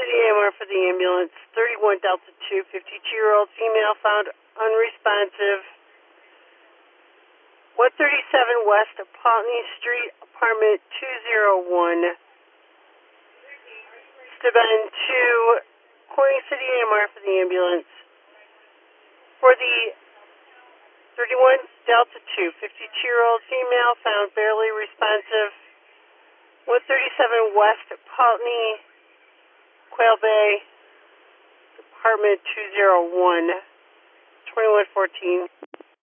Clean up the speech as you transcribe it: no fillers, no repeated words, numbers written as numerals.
City AMR for the ambulance. 31 Delta 2, 52-year-old female found unresponsive. 137 West Paultney Street, apartment 201. Staben 2, Corning City AMR for the ambulance. For the 31 Delta 2, 52-year-old female found barely responsive. 137 West Paultney, Quail Bay, apartment 201, 2114.